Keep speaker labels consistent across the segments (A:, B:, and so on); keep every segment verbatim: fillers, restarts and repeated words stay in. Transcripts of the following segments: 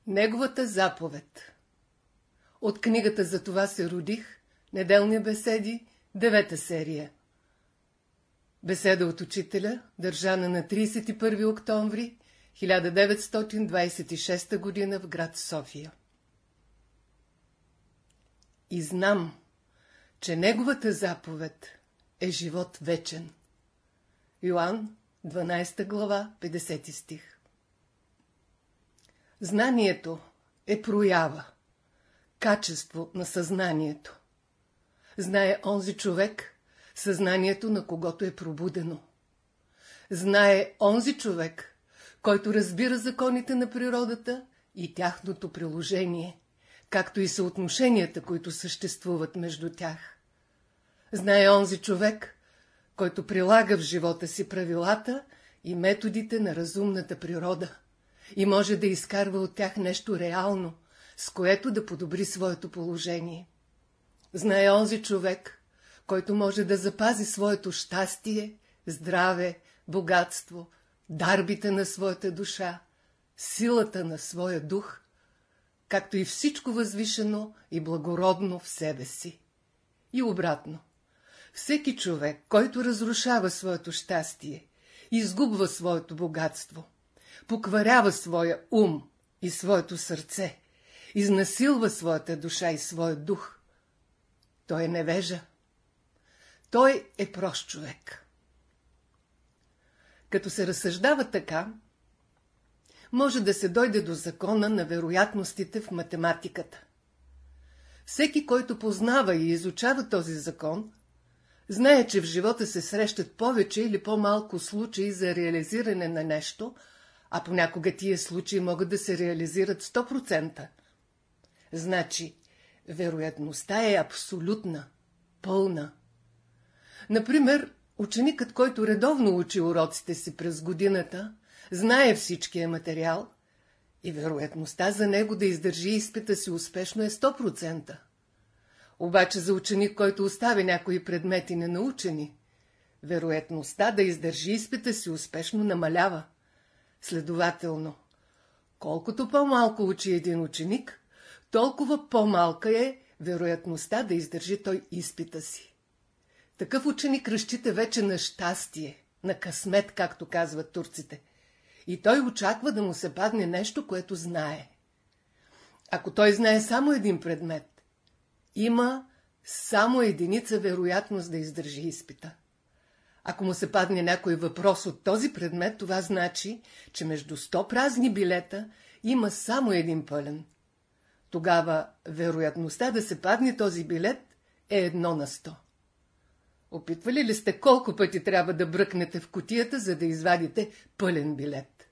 A: Неговата заповед. От книгата "За това се родих", неделни беседи, девета серия. Беседа от учителя, държана на тридесет и първи октомври хиляда деветстотин двадесет и шеста година в град София. И знам, че неговата заповед е живот вечен. Йоан, дванадесета глава, петдесети стих. Знанието е проява, качество на съзнанието. Знае онзи човек съзнанието, на когото е пробудено. Знае онзи човек, който разбира законите на природата и тяхното приложение, както и съотношенията, които съществуват между тях. Знае онзи човек, който прилага в живота си правилата и методите на разумната природа и може да изкарва от тях нещо реално, с което да подобри своето положение. Знае онзи човек, който може да запази своето щастие, здраве, богатство, дарбите на своята душа, силата на своя дух, както и всичко възвишено и благородно в себе си. И обратно, всеки човек, който разрушава своето щастие, изгубва своето богатство, покварява своя ум и своето сърце, изнасилва своята душа и своя дух, той е невежа. Той е прост човек. Като се разсъждава така, може да се дойде до закона на вероятностите в математиката. Всеки, който познава и изучава този закон, знае, че в живота се срещат повече или по-малко случаи за реализиране на нещо, а понякога тия случаи могат да се реализират сто процента. Значи, вероятността е абсолютна, пълна. Например, ученикът, който редовно учи уроците си през годината, знае всичкия материал и вероятността за него да издържи изпита си успешно е сто процента. Обаче за ученик, който остави някои предмети ненаучени, вероятността да издържи изпита си успешно намалява. Следователно, колкото по-малко учи един ученик, толкова по-малка е вероятността да издържи той изпита си. Такъв ученик разчита вече на щастие, на късмет, както казват турците, и той очаква да му се падне нещо, което знае. Ако той знае само един предмет, има само единица вероятност да издържи изпита. Ако му се падне някой въпрос от този предмет, това значи, че между сто празни билета има само един пълен. Тогава вероятността да се падне този билет е едно на сто. Опитвали ли сте колко пъти трябва да бръкнете в кутията, за да извадите пълен билет?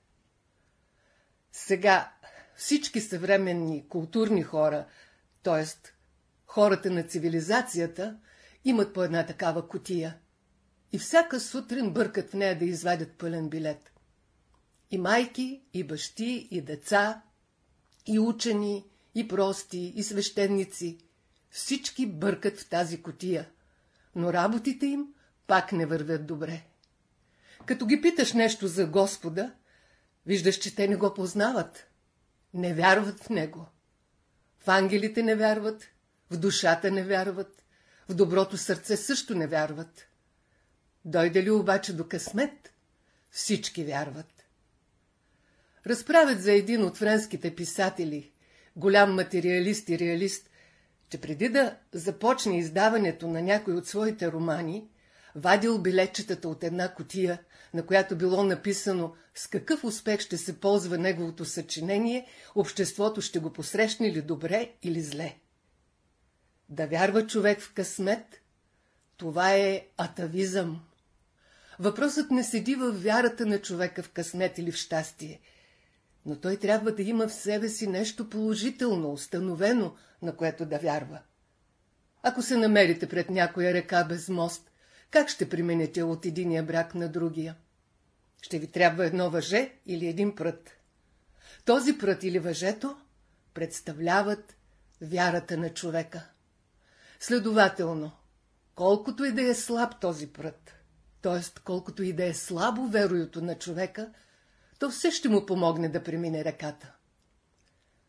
A: Сега всички съвременни културни хора, т.е. хората на цивилизацията, имат по една такава кутия и всяка сутрин бъркат в нея да извадят пълен билет. И майки, и бащи, и деца, и учени, и прости, и свещеници, всички бъркат в тази кутия, но работите им пак не вървят добре. Като ги питаш нещо за Господа, виждаш, че те не го познават, не вярват в Него. В ангелите не вярват, в душата не вярват, в доброто сърце също не вярват. Дойде ли обаче до късмет, всички вярват. Разправят за един от френските писатели, голям материалист и реалист, че преди да започне издаването на някой от своите романи, вадил билетчетата от една кутия, на която било написано с какъв успех ще се ползва неговото съчинение, обществото ще го посрещне ли добре или зле. Да вярва човек в късмет, това е атавизъм. Въпросът не седи в вярата на човека в късмет или в щастие, но той трябва да има в себе си нещо положително, установено, на което да вярва. Ако се намерите пред някоя река без мост, как ще преминете от единия бряг на другия? Ще ви трябва едно въже или един прът. Този прът или въжето представляват вярата на човека. Следователно, колкото и да е слаб този прът, т.е. колкото и да е слабо веруюто на човека, то все ще му помогне да премине реката.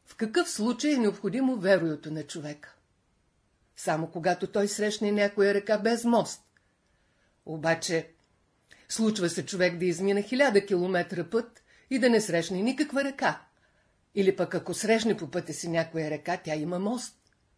A: В какъв случай е необходимо веруюто на човека? Само когато той срещне някоя река без мост. Обаче, случва се човек да измина хиляда километра път и да не срещне никаква река. Или пък ако срещне по пътя си някоя река, тя има мост.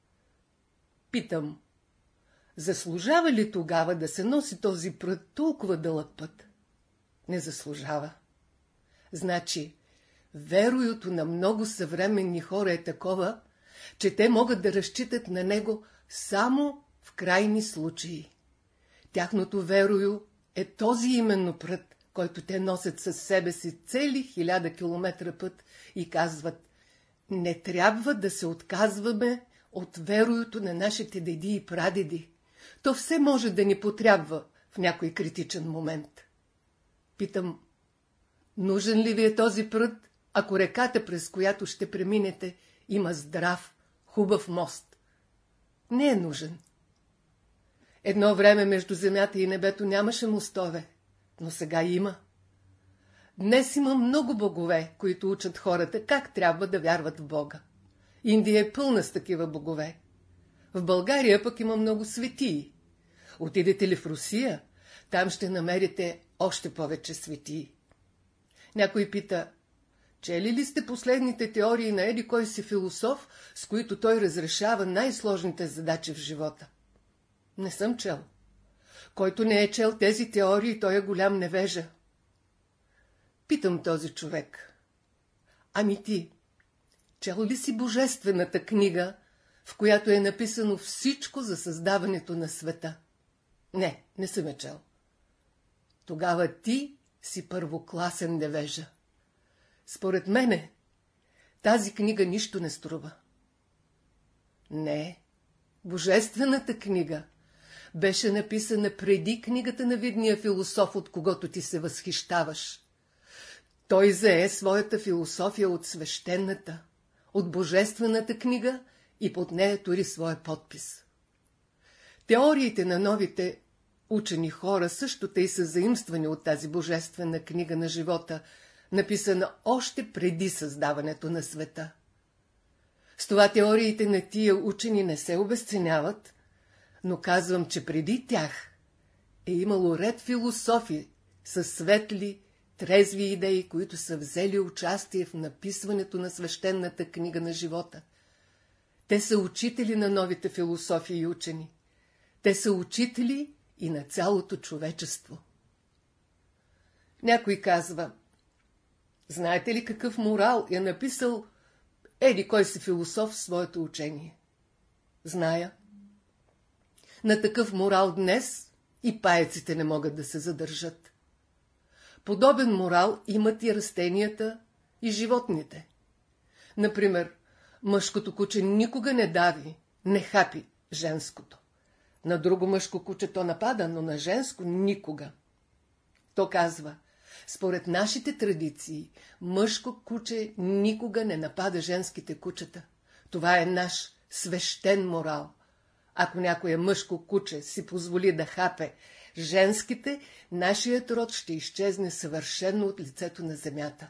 A: Питам, заслужава ли тогава да се носи този прът толкова дълъг път? Не заслужава. Значи, веруюто на много съвременни хора е такова, че те могат да разчитат на него само в крайни случаи. Тяхното верую е този именно прът, който те носят със себе си цели хиляда километра път и казват: не трябва да се отказваме от веруюто на нашите деди и прадеди. То все може да ни потрябва в някой критичен момент. Питам, нужен ли ви е този прът, ако реката, през която ще преминете, има здрав, хубав мост? Не е нужен. Едно време между земята и небето нямаше мостове, но сега има. Днес има много богове, които учат хората как трябва да вярват в Бога. Индия е пълна с такива богове. В България пък има много светии. Отидете ли в Русия, там ще намерите още повече светии. Някой пита, чели ли сте последните теории на еди кой си философ, с които той разрешава най-сложните задачи в живота? Не съм чел. Който не е чел тези теории, той е голям невежа. Питам този човек. Ами ти, чел ли си божествената книга, в която е написано всичко за създаването на света? Не, не съм я чел. Тогава ти си първокласен невежа. Според мене, тази книга нищо не струва. Не, божествената книга беше написана преди книгата на видния философ, от когото ти се възхищаваш. Той зае своята философия от свещената, от божествената книга и под нея тури своя подпис. Теориите на новите учени хора също тъй са заимствани от тази божествена книга на живота, написана още преди създаването на света. С това теориите на тия учени не се обезценяват, но казвам, че преди тях е имало ред философи със светли, трезви идеи, които са взели участие в написването на свещената книга на живота. Те са учители на новите философи и учени. Те са учители и на цялото човечество. Някой казва, знаете ли какъв морал е написал еди кой си философ в своето учение? Зная. На такъв морал днес и паяците не могат да се задържат. Подобен морал имат и растенията, и животните. Например, мъжкото куче никога не дави, не хапи женското. На друго мъжко куче то напада, но на женско никога. То казва, според нашите традиции, мъжко куче никога не напада женските кучета. Това е наш свещен морал. Ако някое мъжко куче си позволи да хапе женските, нашият род ще изчезне съвършено от лицето на земята.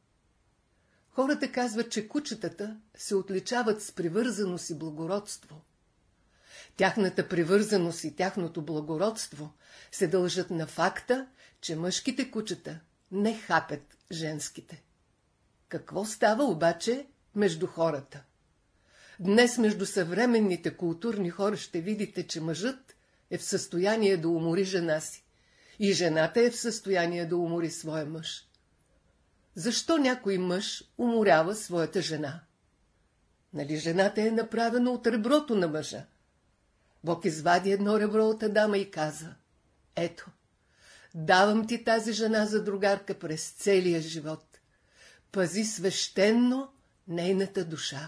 A: Хората казват, че кучетата се отличават с привързаност и благородство. Тяхната привързаност и тяхното благородство се дължат на факта, че мъжките кучета не хапят женските. Какво става обаче между хората? Днес между съвременните културни хора ще видите, че мъжът е в състояние да умори жена си и жената е в състояние да умори своя мъж. Защо някой мъж уморява своята жена? Нали жената е направена от реброто на мъжа? Бог извади едно ребро от Адама и каза, ето, давам ти тази жена за другарка през целия живот. Пази свещенно нейната душа.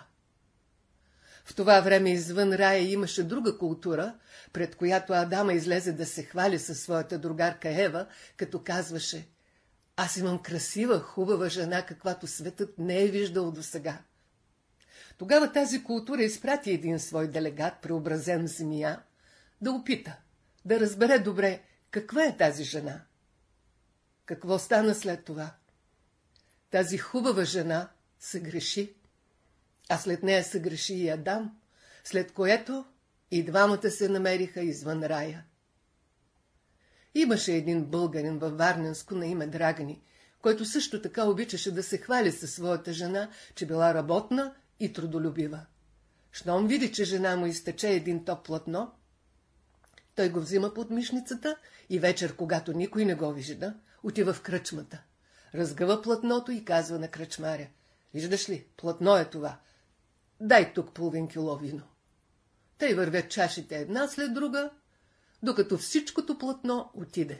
A: В това време извън рая имаше друга култура, пред която Адама излезе да се хвали със своята другарка Ева, като казваше, аз имам красива, хубава жена, каквато светът не е виждал досега. Тогава тази култура изпрати един свой делегат, преобразен в змия, да опита, да разбере добре, каква е тази жена. Какво стана след това? Тази хубава жена се греши. а след нея съгреши и Адам, след което и двамата се намериха извън рая. Имаше един българин във Варненско на име Драгани, който също така обичаше да се хвали със своята жена, че била работна и трудолюбива. Щом види, че жена му изтече един топ платно, той го взима под мишницата и вечер, когато никой не го вижда, отива в кръчмата. Разгъва платното и казва на кръчмаря: виждаш ли, платно е това. Дай тук половин кило вино. Тъй вървят чашите една след друга, докато всичкото платно отиде.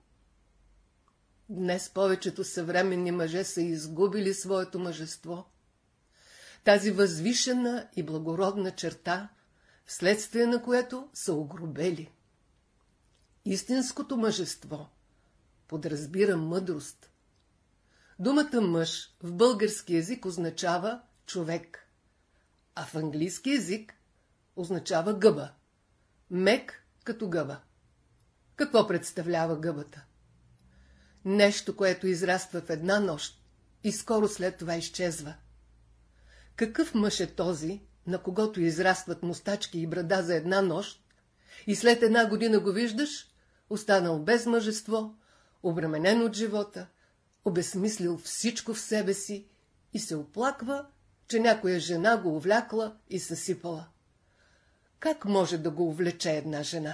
A: Днес повечето съвременни мъже са изгубили своето мъжество. Тази възвишена и благородна черта, вследствие на което са огрубели. Истинското мъжество подразбира мъдрост. Думата мъж в български език означава човек, а в английски език означава гъба. Мек като гъба. Какво представлява гъбата? Нещо, което израства в една нощ и скоро след това изчезва. Какъв мъж е този, на когото израстват мустачки и брада за една нощ, и след една година го виждаш, останал без мъжество, обременен от живота, обезсмислил всичко в себе си и се оплаква, че някоя жена го увлякла и съсипала. Как може да го увлече една жена?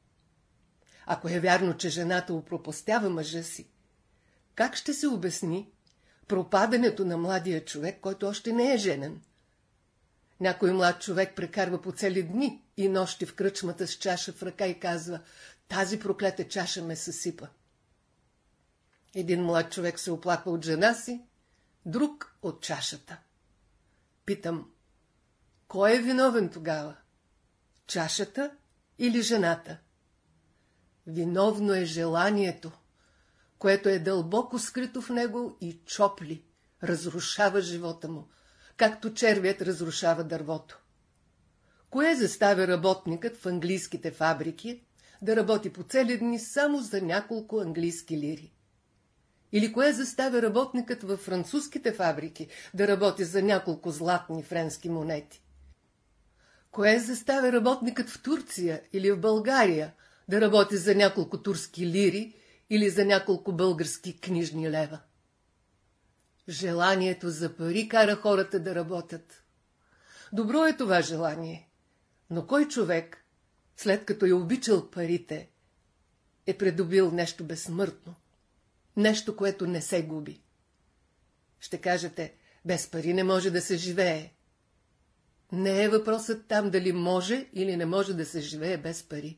A: Ако е вярно, че жената упропастява мъжа си, как ще се обясни пропадането на младия човек, който още не е женен? Някой млад човек прекарва по цели дни и нощи в кръчмата с чаша в ръка и казва: тази проклета чаша ме съсипа. Един млад човек се оплаква от жена си, друг от чашата. Питам: кой е виновен тогава? Чашата или жената? Виновно е желанието, което е дълбоко скрито в него и чопли, разрушава живота му, както червият разрушава дървото. Кое заставя работникът в английските фабрики да работи по цели дни само за няколко английски лири? Или кое заставя работникът във французските фабрики да работи за няколко златни френски монети? Кое заставя работникът в Турция или в България да работи за няколко турски лири или за няколко български книжни лева? Желанието за пари кара хората да работят. Добро е това желание, но кой човек, след като е обичал парите, е придобил нещо безсмъртно, нещо, което не се губи? Ще кажете: без пари не може да се живее. Не е въпросът там дали може или не може да се живее без пари.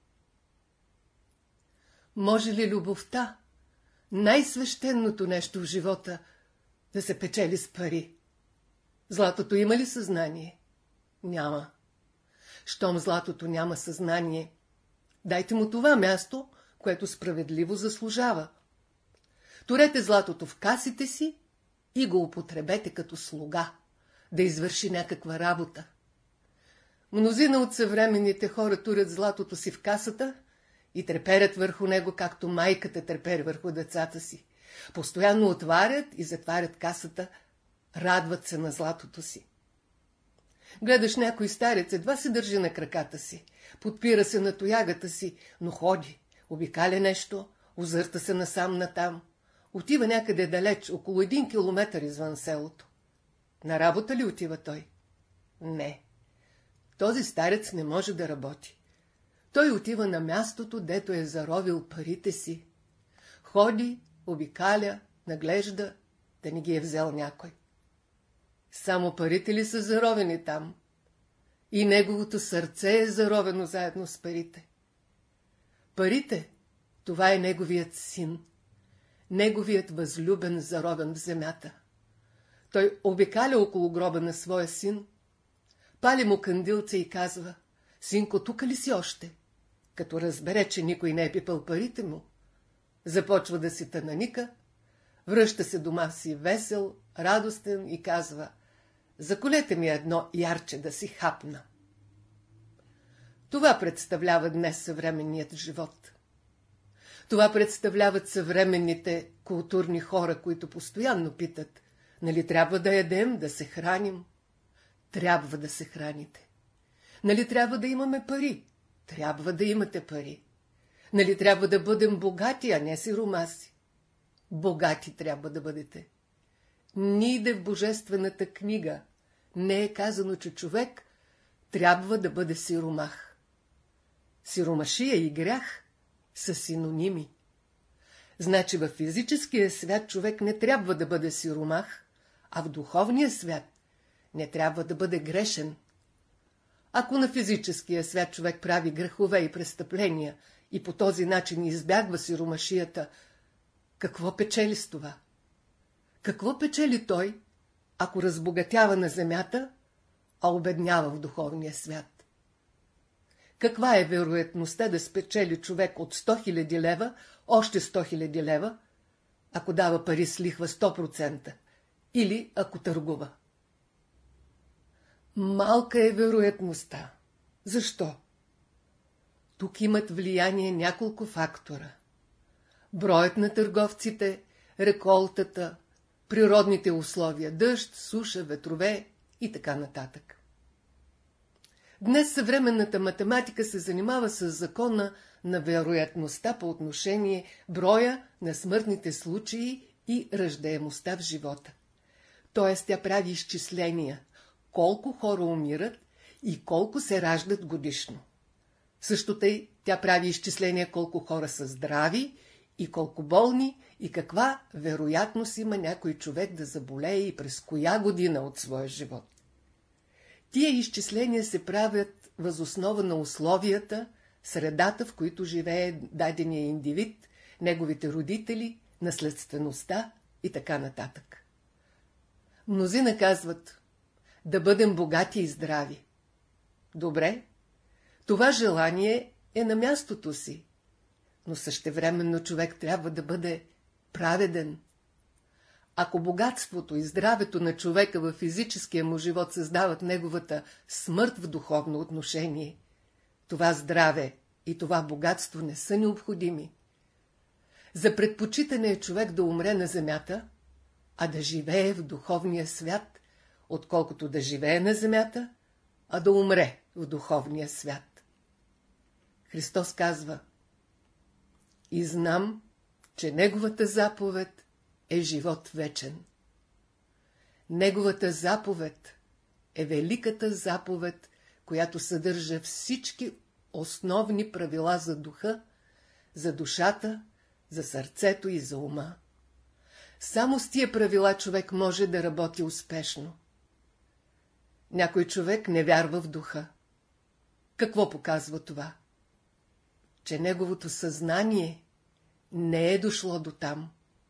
A: Може ли любовта, най-свещеното нещо в живота, да се печели с пари? Златото има ли съзнание? Няма. Щом златото няма съзнание, дайте му това място, което справедливо заслужава. Турете златото в касите си и го употребете като слуга, да извърши някаква работа. Мнозина от съвременните хора турят златото си в касата и треперят върху него, както майката трепери върху децата си. Постоянно отварят и затварят касата, радват се на златото си. Гледаш някой старец, едва се държи на краката си, подпира се на тоягата си, но ходи, обикаля нещо, озърта се насам-натам, отива някъде далеч, около един километър извън селото. На работа ли отива той? Не. Този старец не може да работи. Той отива на мястото, дето е заровил парите си. Ходи, обикаля, наглежда, да не ги е взел някой. Само парите ли са заровени там? И неговото сърце е заровено заедно с парите. Парите, това е неговият син, неговият възлюбен, заровен в земята. Той обикаля около гроба на своя син, пали му кандилце и казва: синко, тука ли си още? Като разбере, че никой не е пипал парите му, започва да си тънаника, връща се дома си весел, радостен и казва: заколете ми едно ярче да си хапна. Това представлява днес съвременният живот. Това представляват съвременните културни хора, които постоянно питат: нали трябва да ядем, да се храним? Трябва да се храните. Нали трябва да имаме пари? Трябва да имате пари. Нали трябва да бъдем богати, а не сиромаси? Богати трябва да бъдете. Ниде в Божествената книга не е казано, че човек трябва да бъде сиромах. Сиромашия и грях са синоними. Значи във физическия свят човек не трябва да бъде сиромах, а в духовния свят не трябва да бъде грешен. Ако на физическия свят човек прави грехове и престъпления и по този начин избягва сиромашията, какво печели с това? Какво печели той, ако разбогатява на земята, а обеднява в духовния свят? Каква е вероятността да спечели човек от сто хиляди лева, още сто хиляди лева, ако дава пари с лихва сто процента, или ако търгува? Малка е вероятността. Защо? Тук имат влияние няколко фактора. Броят на търговците, реколтата, природните условия, дъжд, суша, ветрове и така нататък. Днес съвременната математика се занимава с закона на вероятността по отношение броя на смъртните случаи и раждаемостта в живота. Тоест тя прави изчисления, колко хора умират и колко се раждат годишно. Също тъй тя прави изчисления колко хора са здрави и колко болни и каква вероятност има някой човек да заболее и през коя година от своя живот. Тия изчисления се правят въз основа на условията, средата, в които живее дадения индивид, неговите родители, наследствеността и така нататък. Мнозина казват да бъдем богати и здрави. Добре, това желание е на мястото си, но същевременно човек трябва да бъде праведен. Ако богатството и здравето на човека във физическия му живот създават неговата смърт в духовно отношение, това здраве и това богатство не са необходими. За предпочитане е човек да умре на земята, а да живее в духовния свят, отколкото да живее на земята, а да умре в духовния свят. Христос казва: и знам, че Неговата заповед е живот вечен. Неговата заповед е великата заповед, която съдържа всички основни правила за духа, за душата, за сърцето и за ума. Само с тия правила човек може да работи успешно. Някой човек не вярва в духа. Какво показва това? Че неговото съзнание не е дошло до там.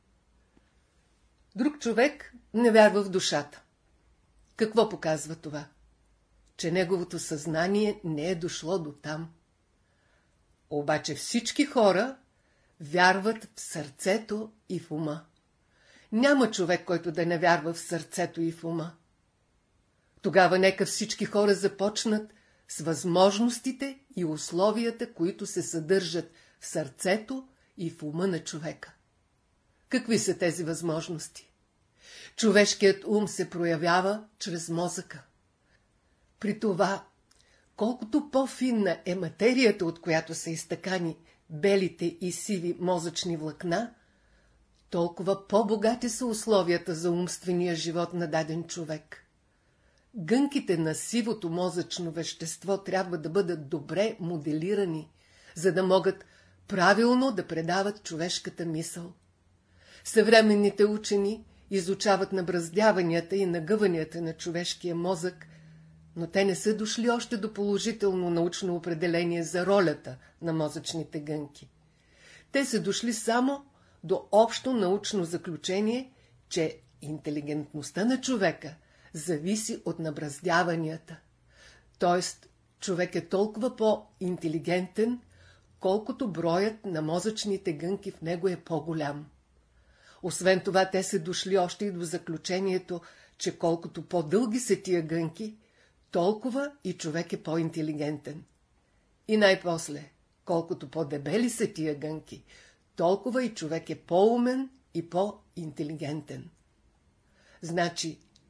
A: Друг човек не вярва в душата. Какво показва това? Че неговото съзнание не е дошло до там. Обаче всички хора вярват в сърцето и в ума. Няма човек, който да не вярва в сърцето и в ума. Тогава нека всички хора започнат с възможностите и условията, които се съдържат в сърцето и в ума на човека. Какви са тези възможности? Човешкият ум се проявява чрез мозъка. При това, колкото по-финна е материята, от която са изтъкани белите и сиви мозъчни влакна, толкова по-богати са условията за умствения живот на даден човек. Гънките на сивото мозъчно вещество трябва да бъдат добре моделирани, за да могат правилно да предават човешката мисъл. Съвременните учени изучават набраздяванията и нагъванията на човешкия мозък, но те не са дошли още до положително научно определение за ролята на мозъчните гънки. Те са дошли само до общо научно заключение, че интелигентността на човека зависи от набраздяванията. Тоест, човек е толкова по-интелигентен, колкото броят на мозъчните гънки в него е по-голям. Освен това, те са дошли още и до заключението, че колкото по-дълги са тия гънки, толкова и човек е по-интелигентен. И най-после, колкото по-дебели са тия гънки, толкова и човек е по-умен и по-интелигентен. Значи,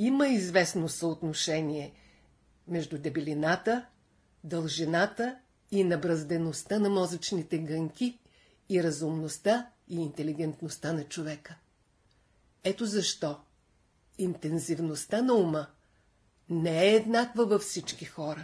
A: има известно съотношение между дебелината, дължината и набраздеността на мозъчните гънки и разумността и интелигентността на човека. Ето защо интензивността на ума не е еднаква във всички хора.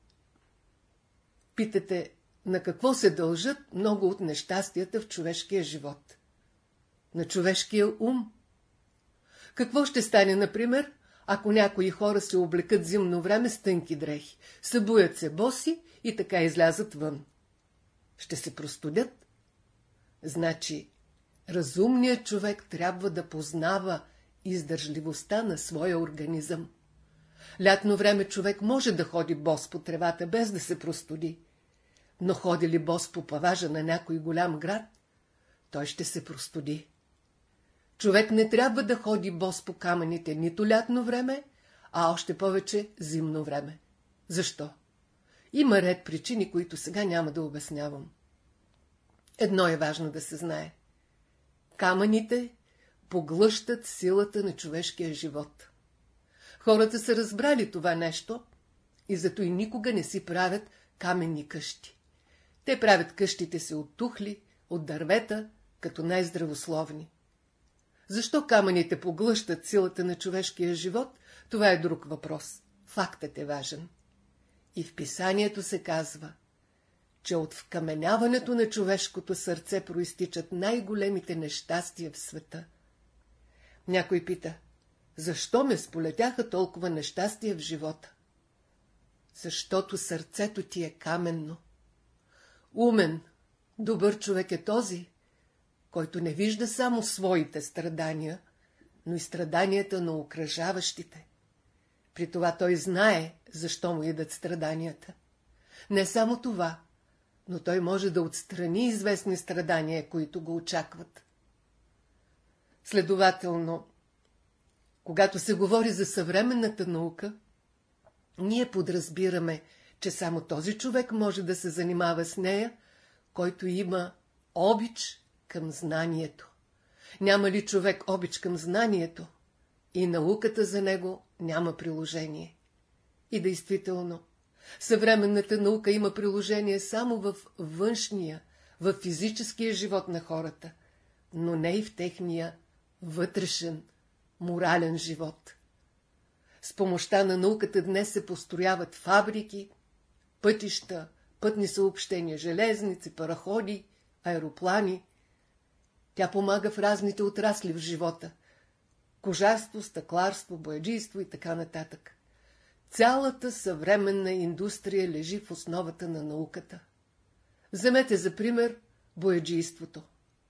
A: Питате, на какво се дължат много от нещастията в човешкия живот? На човешкия ум. Какво ще стане, например, ако някои хора се облекат зимно време с тънки дрехи, събуят се боси и така излязат вън? Ще се простудят? Значи, разумният човек трябва да познава издържливостта на своя организъм. Лятно време човек може да ходи бос по тревата, без да се простуди. Но ходи ли бос по паважа на някой голям град, той ще се простуди. Човек не трябва да ходи бос по камъните нито лятно време, а още повече зимно време. Защо? Има ред причини, които сега няма да обяснявам. Едно е важно да се знае. Камъните поглъщат силата на човешкия живот. Хората са разбрали това нещо и зато и никога не си правят каменни къщи. Те правят къщите си от тухли, от дървета, като най-здравословни. Защо камъните поглъщат силата на човешкия живот, това е друг въпрос. Фактът е важен. И в писанието се казва, че от вкаменяването на човешкото сърце проистичат най-големите нещастия в света. Някой пита, защо ме сполетяха толкова нещастия в живота? Защото сърцето ти е каменно. Умен, добър човек е този, който не вижда само своите страдания, но и страданията на окръжаващите. При това той знае, защо му идат страданията. Не само това, но той може да отстрани известни страдания, които го очакват. Следователно, когато се говори за съвременната наука, ние подразбираме, че само този човек може да се занимава с нея, който има обич към знанието. Няма ли човек обич към знанието, и науката за него няма приложение. И действително, съвременната наука има приложение само в външния, в физическия живот на хората, но не и в техния вътрешен, морален живот. С помощта на науката днес се построяват фабрики, пътища, пътни съобщения, железници, параходи, аероплани. Тя помага в разните отрасли в живота – кожарство, стъкларство, бояджийство и така нататък. Цялата съвременна индустрия лежи в основата на науката. Вземете за пример бояджийството.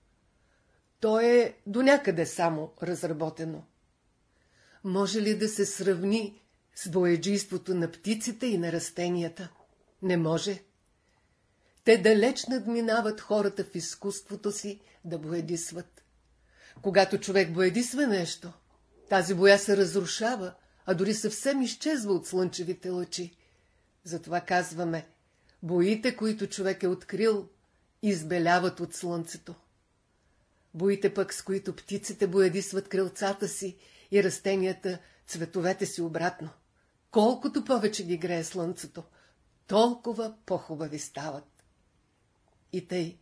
A: То е до някъде само разработено. Може ли да се сравни с бояджийството на птиците и на растенията? Не може. Те далеч надминават хората в изкуството си да боядисват. Когато човек боядисва нещо, тази боя се разрушава, а дори съвсем изчезва от слънчевите лъчи. Затова казваме, боите, които човек е открил, избеляват от слънцето. Боите пък, с които птиците боядисват крилцата си и растенията цветовете си обратно. Колкото повече ги грее слънцето, толкова по-хубави стават. И тъй.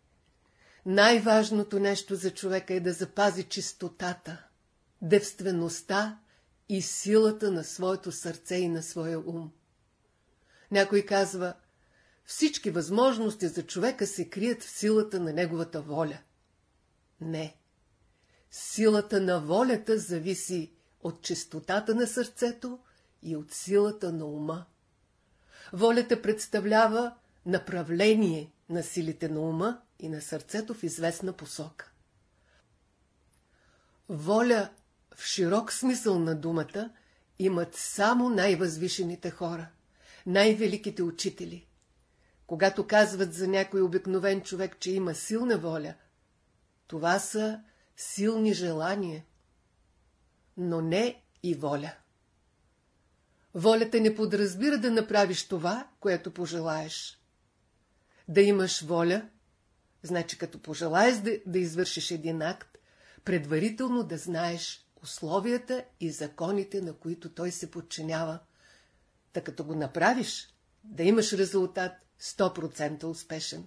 A: Най-важното нещо за човека е да запази чистотата, девствеността и силата на своето сърце и на своя ум. Някой казва, всички възможности за човека се крият в силата на неговата воля. Не. Силата на волята зависи от чистотата на сърцето и от силата на ума. Волята представлява направление на силите на ума и на сърцето в известна посока. Воля в широк смисъл на думата имат само най-възвишените хора, най-великите учители. Когато казват за някой обикновен човек, че има силна воля, това са силни желания, но не и воля. Волята не подразбира да направиш това, което пожелаеш. Да имаш воля, значи като пожелаеш да, да извършиш един акт, предварително да знаеш условията и законите, на които той се подчинява. Та като го направиш, да имаш резултат сто процента успешен.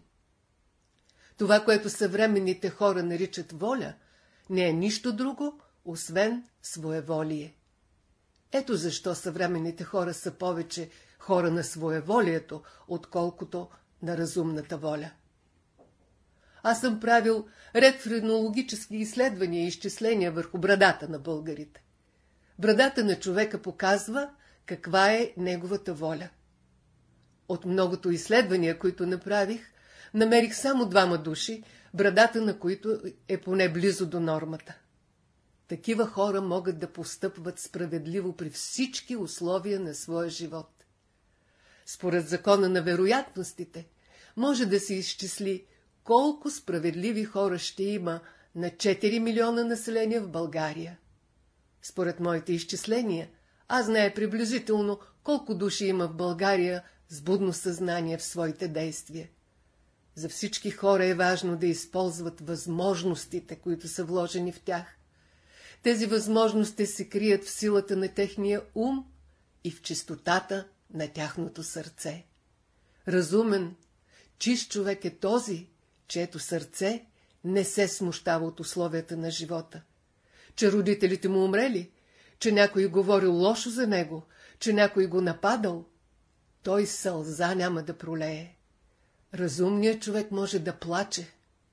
A: Това, което съвременните хора наричат воля, не е нищо друго, освен своеволие. Ето защо съвременните хора са повече хора на своеволието, отколкото на разумната воля. Аз съм правил ред френологически изследвания и изчисления върху брадата на българите. Брадата на човека показва каква е неговата воля. От многото изследвания, които направих, намерих само двама души, брадата на които е поне близо до нормата. Такива хора могат да постъпват справедливо при всички условия на своя живот. Според закона на вероятностите, може да се изчисли колко справедливи хора ще има на четири милиона население в България. Според моите изчисления, аз знае приблизително колко души има в България с будно съзнание в своите действия. За всички хора е важно да използват възможностите, които са вложени в тях. Тези възможности се крият в силата на техния ум и в чистотата на тяхното сърце. Разумен, чист човек е този, чието сърце не се смущава от условията на живота. Че родителите му умрели, че някой говорил лошо за него, че някой го нападал, той сълза няма да пролее. Разумният човек може да плаче,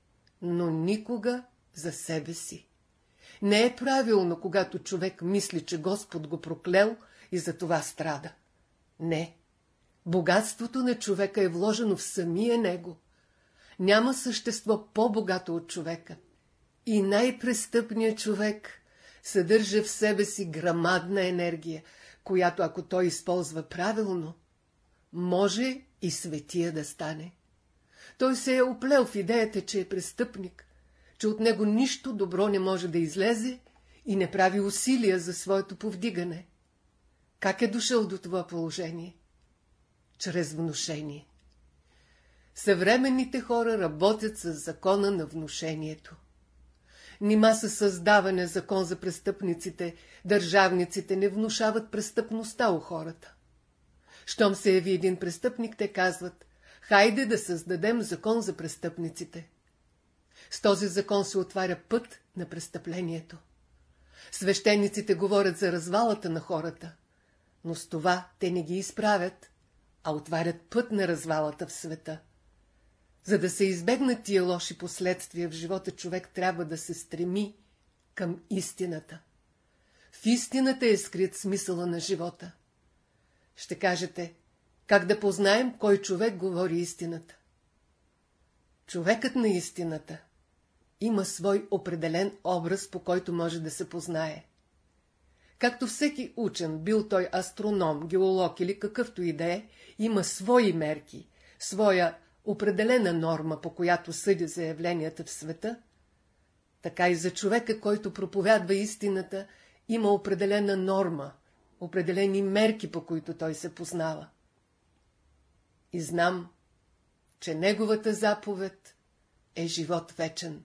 A: но никога за себе си. Не е правилно, когато човек мисли, че Господ го проклел и за това страда. Не. Богатството на човека е вложено в самия него. Няма същество по-богато от човека. И най-престъпният човек съдържа в себе си грамадна енергия, която, ако той използва правилно, може и светия да стане. Той се е оплел в идеята, че е престъпник, че от него нищо добро не може да излезе и не прави усилия за своето повдигане. Как е дошъл до това положение? Чрез внушение. Съвременните хора работят с закона на внушението. Нима със създаване закон за престъпниците, държавниците не внушават престъпността у хората. Щом се яви един престъпник, те казват: хайде да създадем закон за престъпниците. С този закон се отваря път на престъплението. Свещениците говорят за развалата на хората, но с това те не ги изправят, а отварят път на развалата в света. За да се избегнат тия лоши последствия в живота, човек трябва да се стреми към истината. В истината е скрит смисъла на живота. Ще кажете, как да познаем кой човек говори истината? Човекът на истината има свой определен образ, по който може да се познае. Както всеки учен, бил той астроном, геолог или какъвто и да е, има свои мерки, своя определена норма, по която съди за явленията в света, така и за човека, който проповядва истината, има определена норма, определени мерки, по които той се познава. И знам, че неговата заповед е живот вечен.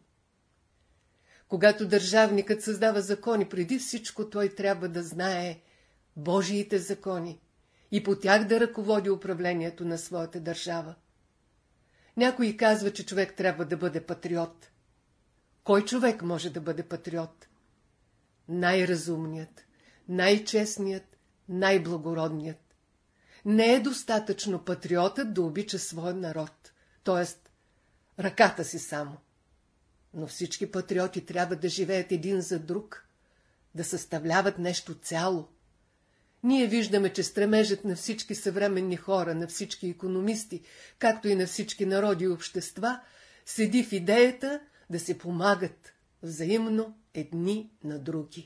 A: Когато държавникът създава закони, преди всичко той трябва да знае Божиите закони и по тях да ръководи управлението на своята държава. Някой казва, че човек трябва да бъде патриот. Кой човек може да бъде патриот? Най-разумният, най-честният, най-благородният. Не е достатъчно патриотът да обича своя народ, т.е. ръката си само. Но всички патриоти трябва да живеят един за друг, да съставляват нещо цяло. Ние виждаме, че стремежът на всички съвременни хора, на всички икономисти, както и на всички народи и общества, седи в идеята да се помагат взаимно едни на други.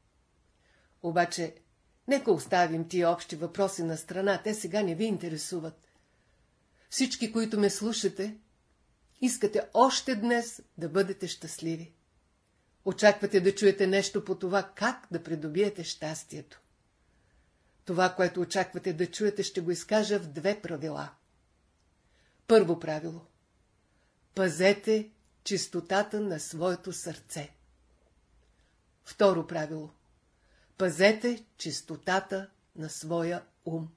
A: Обаче, нека оставим тия общи въпроси на страна, те сега не ви интересуват. Всички, които ме слушате, искате още днес да бъдете щастливи. Очаквате да чуете нещо по това, как да придобиете щастието. Това, което очаквате да чуете, ще го изкажа в две правила. Първо правило. Пазете чистотата на своето сърце. Второ правило. Пазете чистотата на своя ум.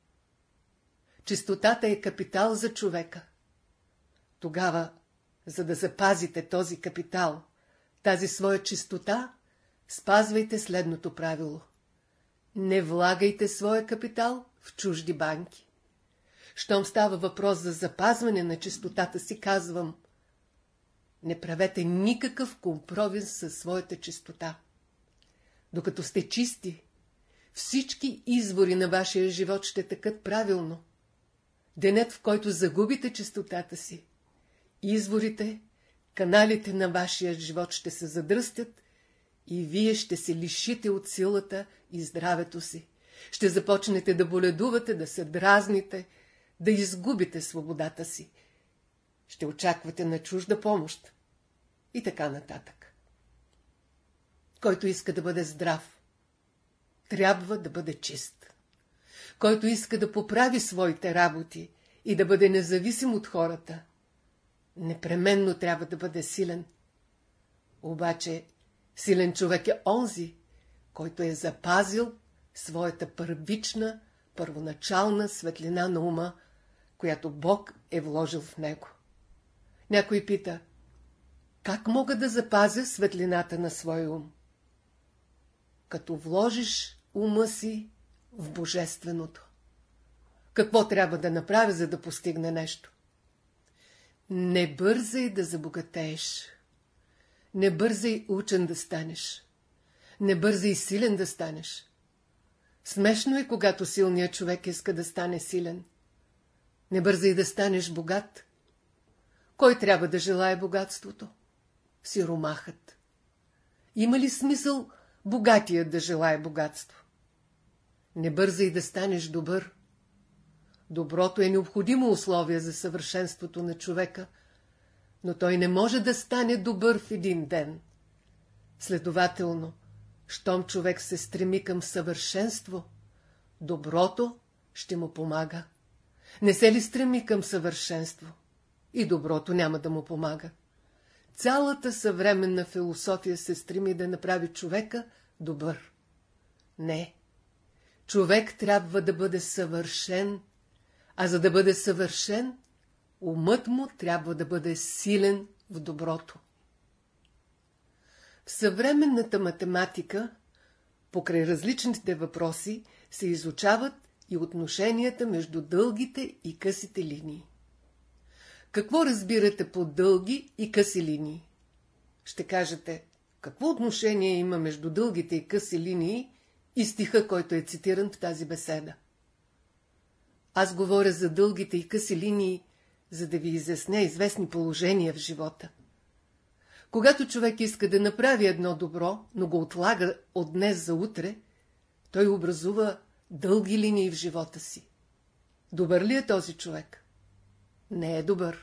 A: Чистотата е капитал за човека. Тогава, за да запазите този капитал, тази своя чистота, спазвайте следното правило. Не влагайте своя капитал в чужди банки. Щом става въпрос за запазване на чистотата си, казвам, не правете никакъв компромис със своята чистота. Докато сте чисти, всички извори на вашия живот ще текат правилно. Денят, в който загубите чистотата си, изворите, каналите на вашия живот ще се задръстят и вие ще се лишите от силата и здравето си. Ще започнете да боледувате, да се дразните, да изгубите свободата си. Ще очаквате на чужда помощ и така нататък. Който иска да бъде здрав, трябва да бъде чист. Който иска да поправи своите работи и да бъде независим от хората, непременно трябва да бъде силен. Обаче силен човек е онзи, който е запазил своята първична, първоначална светлина на ума, която Бог е вложил в него. Някой пита, как мога да запазя светлината на своя ум? Като вложиш ума си в божественото. Какво трябва да направя, за да постигне нещо? Не бързай да забогатееш. Не бързай учен да станеш. Не бързай силен да станеш. Смешно е, когато силният човек иска да стане силен. Не бързай да станеш богат. Кой трябва да желае богатството? Сиромахът. Има ли смисъл богатият да желае богатство? Не бързай да станеш добър. Доброто е необходимо условие за съвършенството на човека, но той не може да стане добър в един ден. Следователно, щом човек се стреми към съвършенство, доброто ще му помага. Не се ли стреми към съвършенство, и доброто няма да му помага. Цялата съвременна философия се стреми да направи човека добър. Не. Човек трябва да бъде съвършен, а за да бъде съвършен, умът му трябва да бъде силен в доброто. В съвременната математика, покрай различните въпроси, се изучават и отношенията между дългите и късите линии. Какво разбирате под дълги и къси линии? Ще кажете, какво отношение има между дългите и къси линии и стиха, който е цитиран в тази беседа? Аз говоря за дългите и къси линии, за да ви изясня известни положения в живота. Когато човек иска да направи едно добро, но го отлага от днес за утре, той образува дълги линии в живота си. Добър ли е този човек? Не е добър.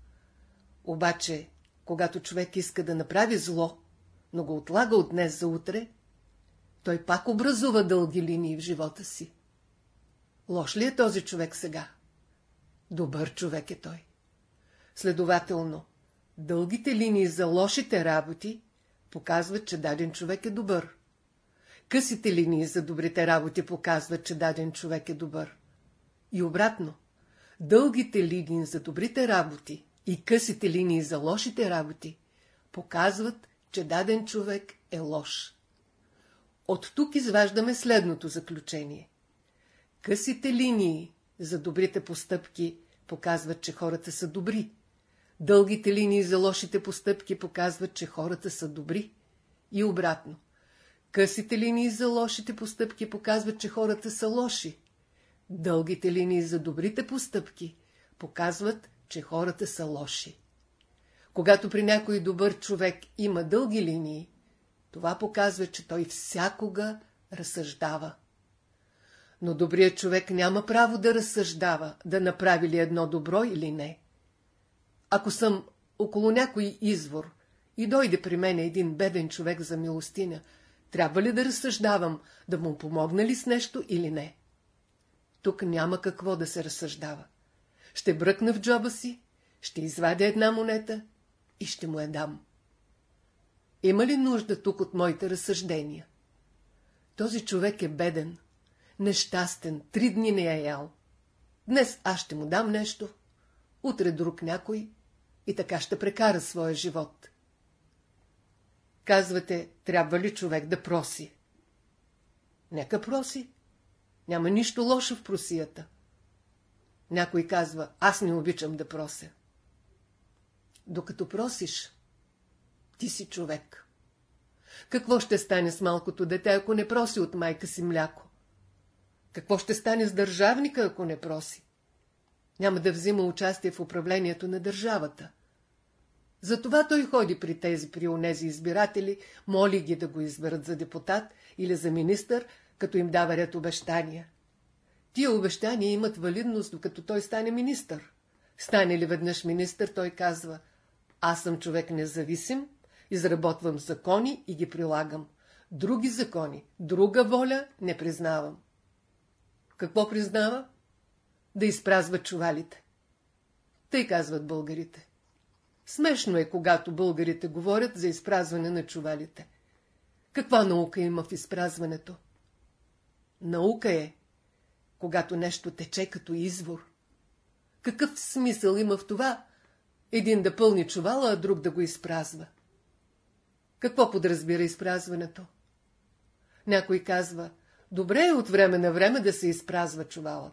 A: Обаче, когато човек иска да направи зло, но го отлага от днес за утре, той пак образува дълги линии в живота си. Лош ли е този човек сега? Добър човек е той. Следователно, дългите линии за лошите работи показват, че даден човек е добър. Късите линии за добрите работи показват, че даден човек е добър. И обратно, дългите линии за добрите работи и късите линии за лошите работи показват, че даден човек е лош. От тук изваждаме следното заключение. Късите линии за добрите постъпки показват, че хората са добри. Дългите линии за лошите постъпки показват, че хората са добри. И обратно. Късите линии за лошите постъпки показват, че хората са лоши. Дългите линии за добрите постъпки показват, че хората са лоши. Когато при някой добър човек има дълги линии, това показва, че той всякога разсъждава. Но добрият човек няма право да разсъждава, да направи ли едно добро или не. Ако съм около някой извор и дойде при мен един беден човек за милостиня, трябва ли да разсъждавам, да му помогна ли с нещо или не? Тук няма какво да се разсъждава. Ще бръкна в джоба си, ще извадя една монета и ще му я дам. Има ли нужда тук от моите разсъждения? Този човек е беден, нещастен, три дни не е ял. Днес аз ще му дам нещо, утре друг някой и така ще прекара своя живот. Казвате, трябва ли човек да проси? Нека проси. Няма нищо лошо в просията. Някой казва, аз не обичам да прося. Докато просиш, ти си човек. Какво ще стане с малкото дете, ако не проси от майка си мляко? Какво ще стане с държавника, ако не проси? Няма да взима участие в управлението на държавата. Затова той ходи при тези, при онези избиратели, моли ги да го изберат за депутат или за министър, като им дава ред обещания. Тия обещания имат валидност, докато той стане министър. Стане ли веднъж министър, той казва, аз съм човек независим, изработвам закони и ги прилагам. Други закони, друга воля не признавам. Какво признава? Да изпразва чувалите. Тъй казват българите. Смешно е, когато българите говорят за изпразване на чувалите. Каква наука има в изпразването? Наука е, когато нещо тече като извор. Какъв смисъл има в това един да пълни чувала, а друг да го изпразва? Какво подразбира изпразването? Някой казва, добре е от време на време да се изпразва чувала.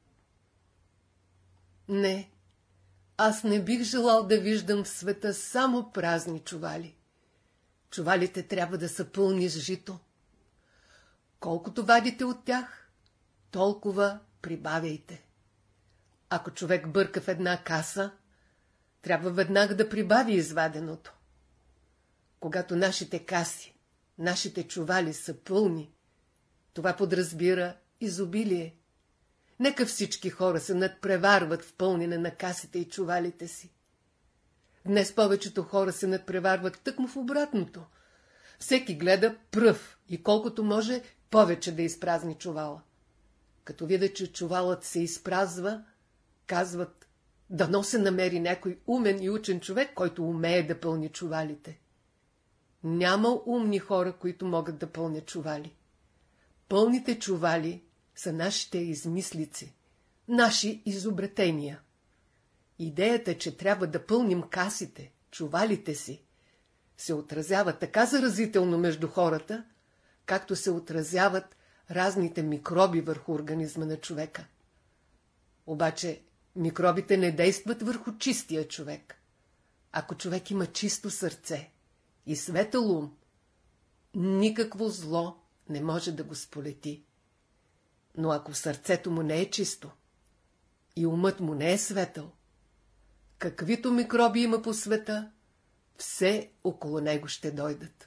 A: Не, аз не бих желал да виждам в света само празни чували. Чувалите трябва да са пълни с жито. Колкото вадите от тях, толкова прибавяйте. Ако човек бърка в една каса, трябва веднага да прибави изваденото. Когато нашите каси, нашите чували са пълни, това подразбира изобилие. Нека всички хора се надпреварват в пълнене на касите и чувалите си. Днес повечето хора се надпреварват тъкмо в обратното. Всеки гледа пръв и колкото може повече да изпразни чувала. Като видят, че чувалът се изпразва, казват, дано се намери някой умен и учен човек, който умее да пълни чувалите. Няма умни хора, които могат да пълнят чували. Пълните чували са нашите измислици, наши изобретения. Идеята, че трябва да пълним касите, чувалите си, се отразява така заразително между хората, както се отразяват разните микроби върху организма на човека. Обаче микробите не действат върху чистия човек. Ако човек има чисто сърце и светъл ум, никакво зло не може да го сполети. Но ако сърцето му не е чисто и умът му не е светъл, каквито микроби има по света, все около него ще дойдат.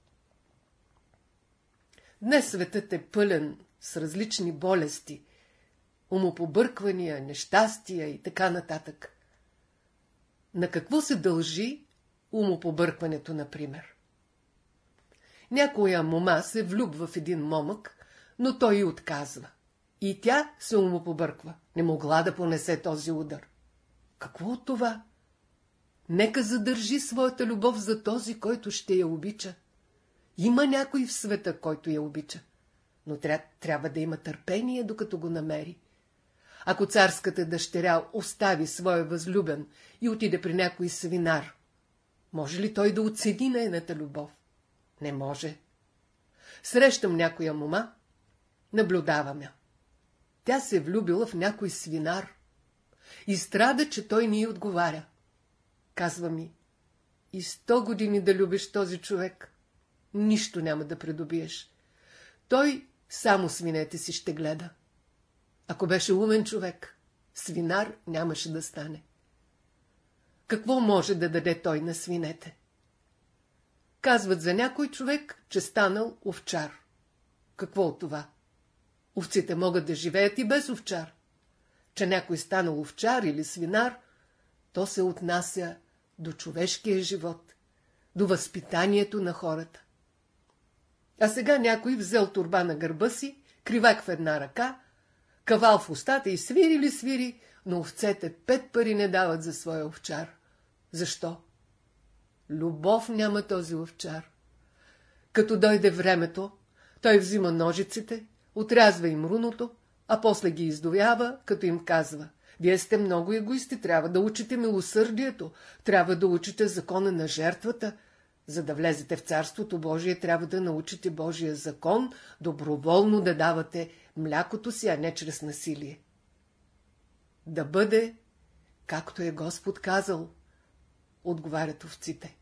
A: Днес светът е пълен с различни болести, умопобърквания, нещастия и така нататък. На какво се дължи умопобъркването, например? Някоя мома се влюбва в един момък, но той й отказва. И тя се умопобърква. Не могла да понесе този удар. Какво от това? Нека задържи своята любов за този, който ще я обича. Има някой в света, който я обича, но тря... трябва да има търпение, докато го намери. Ако царската дъщеря остави своя възлюбен и отиде при някой свинар, може ли той да оцени нейната любов? Не може. Срещам някоя мома, наблюдавам я. Тя се е влюбила в някой свинар и страда, че той ни отговаря. Казва ми, и сто години да любиш този човек, нищо няма да придобиеш. Той само свинете си ще гледа. Ако беше умен човек, свинар нямаше да стане. Какво може да даде той на свинете? Казват за някой човек, че станал овчар. Какво от това? Овците могат да живеят и без овчар. Че някой станал овчар или свинар, то се отнася до човешкия живот, до възпитанието на хората. А сега някой взел торба на гърба си, кривак в една ръка, кавал в устата и свири ли свири, но овцете пет пари не дават за своя овчар. Защо? Любов няма този овчар. Като дойде времето, той взима ножиците, отрязва им руното, а после ги издоява, като им казва: вие сте много егоисти, трябва да учите милосърдието, трябва да учите закона на жертвата. За да влезете в Царството Божие, трябва да научите Божия закон, доброволно да давате млякото си, а не чрез насилие. Да бъде, както е Господ казал, отговарят овците.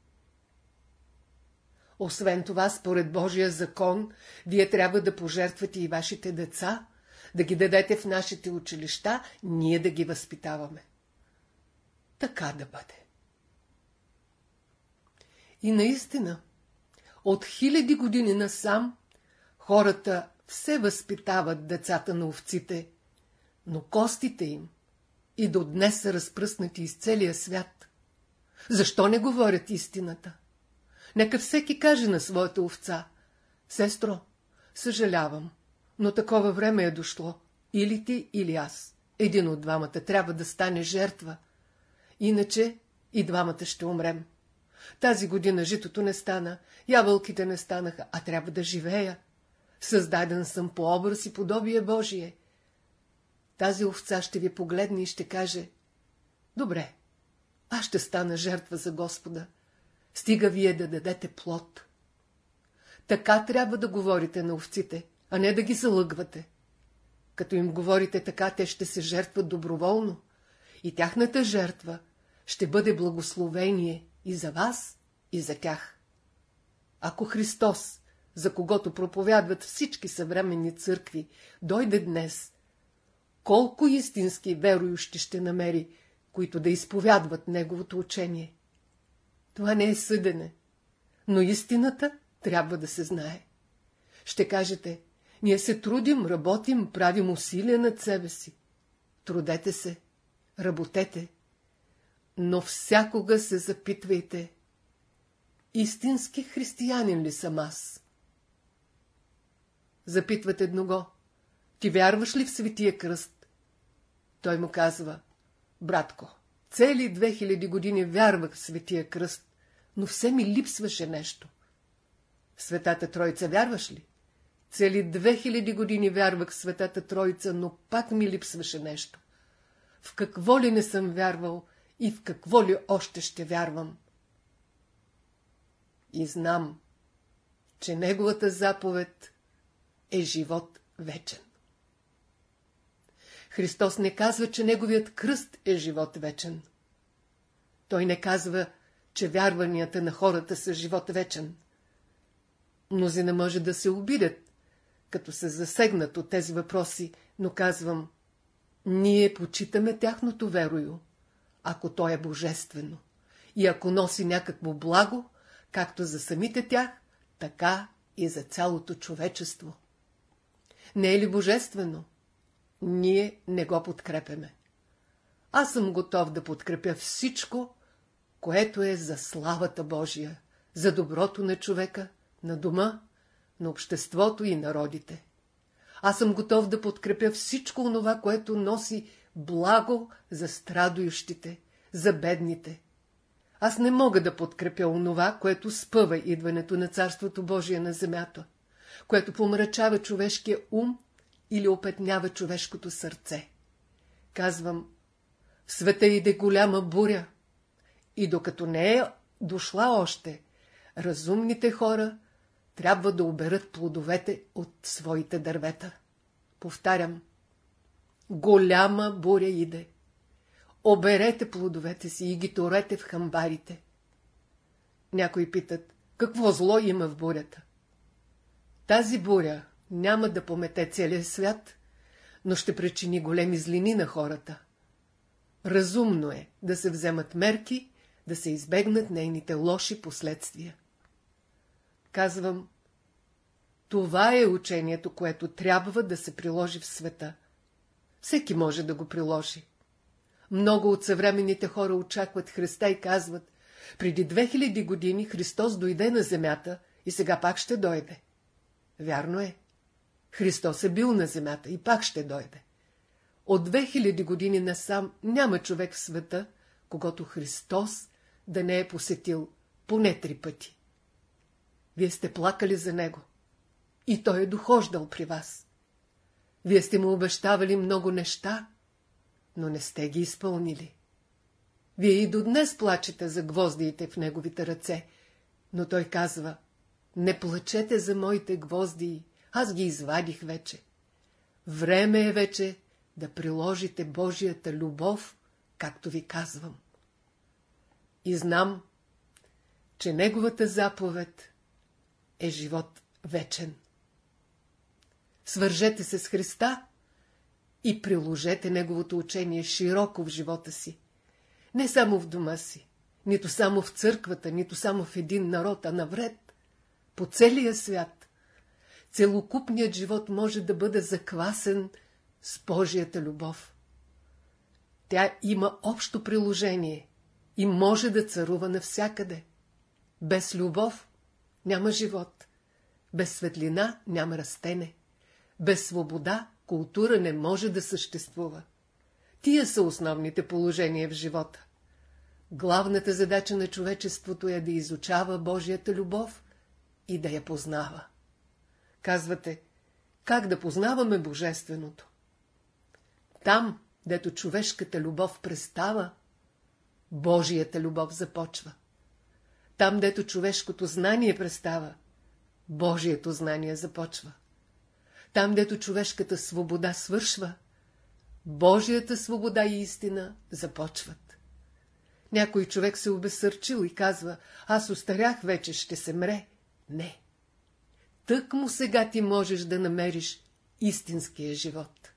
A: Освен това, според Божия закон, вие трябва да пожертвате и вашите деца, да ги дадете в нашите училища, ние да ги възпитаваме. Така да бъде. И наистина, от хиляди години насам, хората все възпитават децата на овците, но костите им и до днес са разпръснати из целия свят. Защо не говорят истината? Нека всеки каже на своята овца: сестро, съжалявам, но такова време е дошло. Или ти, или аз. Един от двамата трябва да стане жертва. Иначе и двамата ще умрем. Тази година житото не стана, ябълките не станаха, а трябва да живея. Създаден съм по образ и подобие Божие. Тази овца ще ви погледне и ще каже: добре, аз ще стана жертва за Господа. Стига вие да дадете плод. Така трябва да говорите на овците, а не да ги залъгвате. Като им говорите така, те ще се жертват доброволно и тяхната жертва ще бъде благословение и за вас, и за тях. Ако Христос, за когото проповядват всички съвременни църкви, дойде днес, колко истински верующи ще намери, които да изповядват Неговото учение? Това не е съдене, но истината трябва да се знае. Ще кажете: ние се трудим, работим, правим усилия над себе си. Трудете се, работете, но всякога се запитвайте: истински християнин ли съм аз? Запитват едного: ти вярваш ли в Светия кръст? Той му казва: братко, цели две хиляди години вярвах в Светия кръст, но все ми липсваше нещо. В Светата Троица вярваш ли? Цели две хиляди години вярвах в Светата Троица, но пак ми липсваше нещо. В какво ли не съм вярвал и в какво ли още ще вярвам? И знам, че Неговата заповед е живот вечен. Христос не казва, че Неговият кръст е живот вечен. Той не казва, че вярванията на хората са живот вечен. Мнозина може да се обидят, като се засегнат от тези въпроси, но казвам: ние почитаме тяхното верою, ако то е божествено, и ако носи някакво благо, както за самите тях, така и за цялото човечество. Не е ли божествено? Ние не го подкрепяме. Аз съм готов да подкрепя всичко, което е за славата Божия, за доброто на човека, на дома, на обществото и народите. Аз съм готов да подкрепя всичко онова, което носи благо за страдующите, за бедните. Аз не мога да подкрепя онова, което спъва идването на Царството Божие на земята, което помрачава човешкия ум или опетнява човешкото сърце. Казвам: в света иде голяма буря, и докато не е дошла още, разумните хора трябва да оберат плодовете от своите дървета. Повтарям: голяма буря иде. Оберете плодовете си и ги торете в хамбарите. Някои питат: какво зло има в бурята? Тази буря няма да помете целия свят, но ще причини големи злини на хората. Разумно е да се вземат мерки, да се избегнат нейните лоши последствия. Казвам: това е учението, което трябва да се приложи в света. Всеки може да го приложи. Много от съвременните хора очакват Христа и казват: преди две хиляди години Христос дойде на земята и сега пак ще дойде. Вярно е. Христос е бил на земята и пак ще дойде. От две хиляди години насам няма човек в света, когато Христос да не е посетил поне три пъти. Вие сте плакали за него. И той е дохождал при вас. Вие сте му обещавали много неща, но не сте ги изпълнили. Вие и до днес плачете за гвоздиите в неговите ръце, но той казва: не плачете за моите гвозди, аз ги извадих вече. Време е вече да приложите Божията любов, както ви казвам. И знам, че неговата заповед е живот вечен. Свържете се с Христа и приложете неговото учение широко в живота си. Не само в дома си, нито само в църквата, нито само в един народ, а навред, по целия свят. Целокупният живот може да бъде заквасен с Божията любов. Тя има общо приложение и може да царува навсякъде. Без любов няма живот, без светлина няма растене, без свобода култура не може да съществува. Тия са основните положения в живота. Главната задача на човечеството е да изучава Божията любов и да я познава. Казвате, как да познаваме Божественото? Там, дето човешката любов престава, Божията любов започва. Там, дето човешкото знание престава, Божието знание започва. Там, дето човешката свобода свършва, Божията свобода и истина започват. Някой човек се обесърчил и казва: аз остарях вече, ще се мре. Не. Тъкмо сега ти можеш да намериш истинския живот.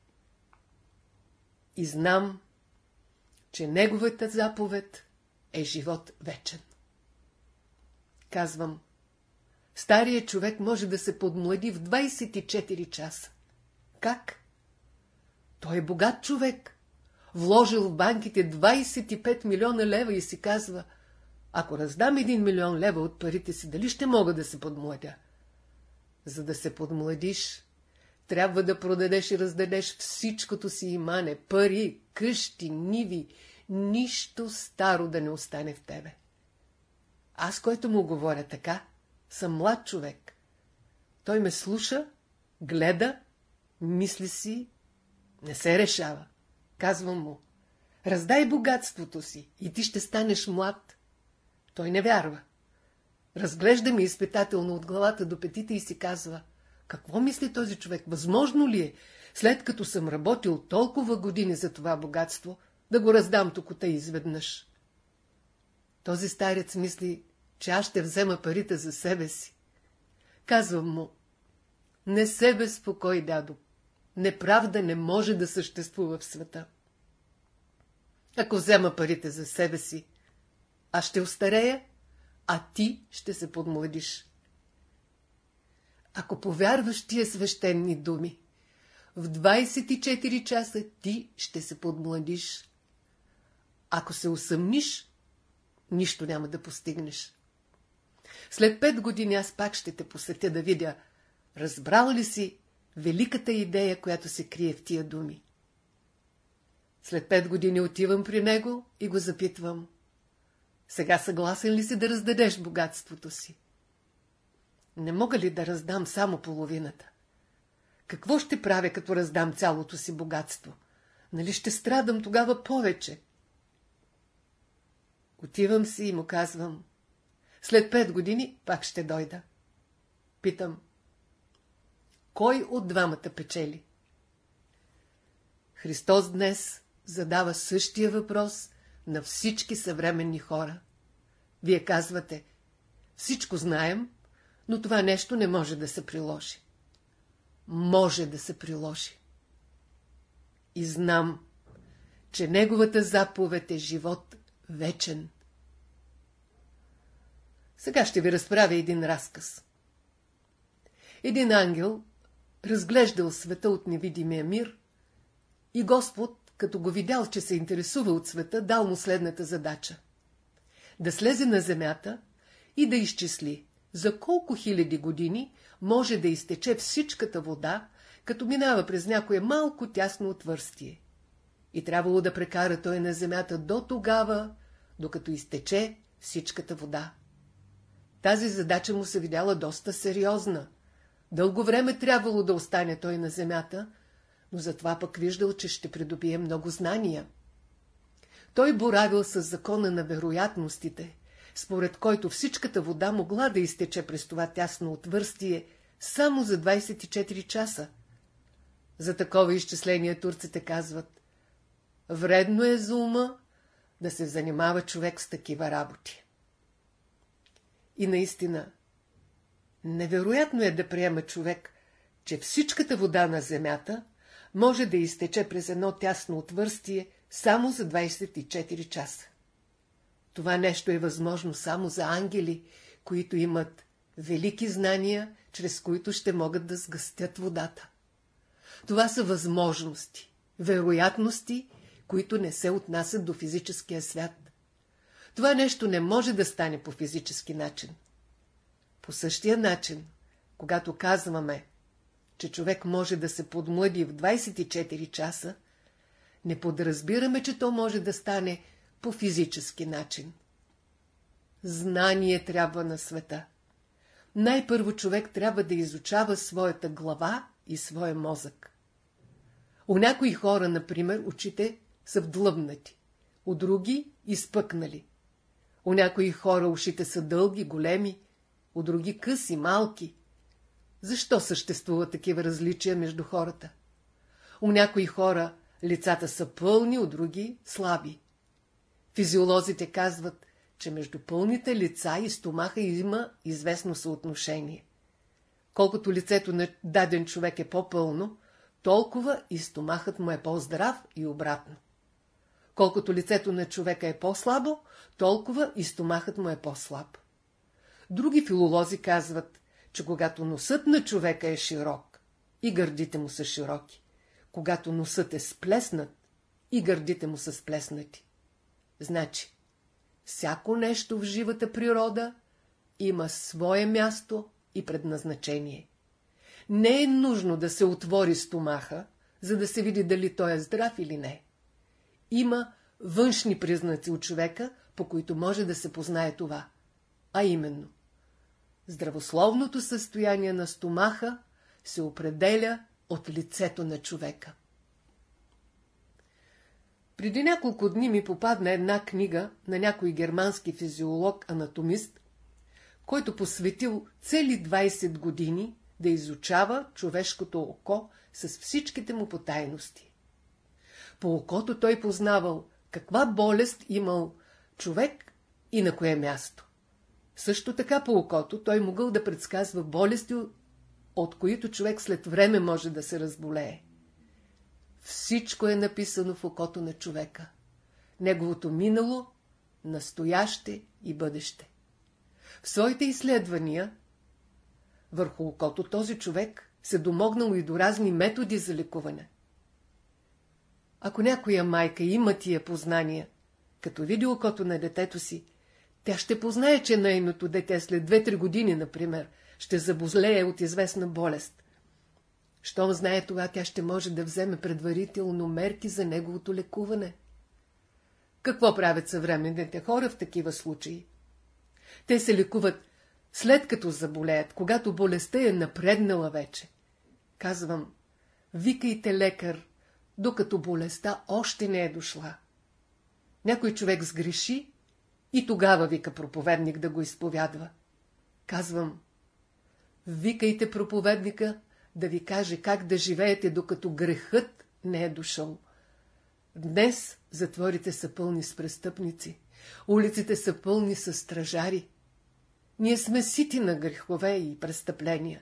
A: И знам, че неговата заповед е живот вечен. Казвам, старият човек може да се подмлади в двайсет и четири часа. Как? Той е богат човек, вложил в банките двайсет и пет милиона лева и си казва: ако раздам един милион лева от парите си, дали ще мога да се подмладя? За да се подмладиш, трябва да продадеш и раздадеш всичкото си имане, пари, къщи, ниви, нищо старо да не остане в тебе. Аз, който му говоря така, съм млад човек. Той ме слуша, гледа, мисли си, не се решава. Казвам му: раздай богатството си и ти ще станеш млад. Той не вярва. Разглежда ми изпитателно от главата до петите и си казва: какво мисли този човек? Възможно ли е, след като съм работил толкова години за това богатство, да го раздам токота изведнъж? Този старец мисли, че аз ще взема парите за себе си. Казвам му: не се безпокой, дядо. Неправда не може да съществува в света. Ако взема парите за себе си, аз ще остарея, а ти ще се подмладиш. Ако повярваш тия свещени думи, в двайсет и четири часа ти ще се подмладиш. Ако се усъмниш, нищо няма да постигнеш. След пет години аз пак ще те посетя да видя, разбрал ли си великата идея, която се крие в тия думи. След пет години отивам при него и го запитвам: сега съгласен ли си да раздадеш богатството си? Не мога ли да раздам само половината? Какво ще правя, като раздам цялото си богатство? Нали ще страдам тогава повече? Отивам си и му казвам: след пет години пак ще дойда. Питам: кой от двамата печели? Христос днес задава същия въпрос на всички съвременни хора. Вие казвате: всичко знаем, но това нещо не може да се приложи. Може да се приложи. И знам, че неговата заповед е живот вечен. Сега ще ви разправя един разказ. Един ангел разглеждал света от невидимия мир и Господ, като го видял, че се интересува от света, дал му следната задача: да слезе на земята и да изчисли за колко хиляди години може да изтече всичката вода, като минава през някое малко тясно отвърстие. И трябвало да прекара той на земята до тогава, докато изтече всичката вода. Тази задача му се видяла доста сериозна. Дълго време трябвало да остане той на земята, но затова пък виждал, че ще придобие много знания. Той боравил с закона на вероятностите, според който всичката вода могла да изтече през това тясно отвърстие само за двайсет и четири часа. За такова изчисление турците казват: вредно е за ума да се занимава човек с такива работи. И наистина, невероятно е да приема човек, че всичката вода на земята може да изтече през едно тясно отвърстие само за двайсет и четири часа. Това нещо е възможно само за ангели, които имат велики знания, чрез които ще могат да сгъстят водата. Това са възможности, вероятности, които не се отнасят до физическия свят. Това нещо не може да стане по физически начин. По същия начин, когато казваме, че човек може да се подмлади в двайсет и четири часа, не подразбираме, че то може да стане по физически начин. Знание трябва на света. Най-първо човек трябва да изучава своята глава и своя мозък. У някои хора, например, очите са вдлъбнати, у други изпъкнали. У някои хора ушите са дълги, големи, у други къси, малки. Защо съществуват такива различия между хората? У някои хора лицата са пълни, у други слаби. Физиолозите казват, че между пълните лица и стомаха има известно съотношение. Колкото лицето на даден човек е по-пълно, толкова и стомахът му е по-здрав и обратно. Колкото лицето на човека е по-слабо, толкова и стомахът му е по-слаб. Други филолози казват, че когато носът на човека е широк, и гърдите му са широки. Когато носът е сплеснат, и гърдите му са сплеснати. Значи, всяко нещо в живата природа има свое място и предназначение. Не е нужно да се отвори стомаха, за да се види дали той е здрав или не. Има външни признаци от човека, по които може да се познае това, а именно здравословното състояние на стомаха се определя от лицето на човека. Преди няколко дни ми попадна една книга на някой германски физиолог-анатомист, който посветил цели двайсет години да изучава човешкото око с всичките му потайности. По окото той познавал каква болест имал човек и на кое място. Също така по окото той могъл да предсказва болести, от които човек след време може да се разболее. Всичко е написано в окото на човека. Неговото минало, настояще и бъдеще. В своите изследвания върху окото този човек се домогнал и до разни методи за лекуване. Ако някоя майка има тия познания, като види окото на детето си, тя ще познае, че нейното дете след две-три години, например, ще заболее от известна болест. Щом знае това, тя ще може да вземе предварително мерки за неговото лекуване. Какво правят съвременните хора в такива случаи? Те се лекуват след като заболеят, когато болестта е напреднала вече. Казвам, викайте лекар, докато болестта още не е дошла. Някой човек сгреши и тогава вика проповедник да го изповядва. Казвам, викайте проповедника да ви каже как да живеете, докато грехът не е дошъл. Днес затворите са пълни с престъпници, улиците са пълни с стражари. Ние сме сити на грехове и престъпления.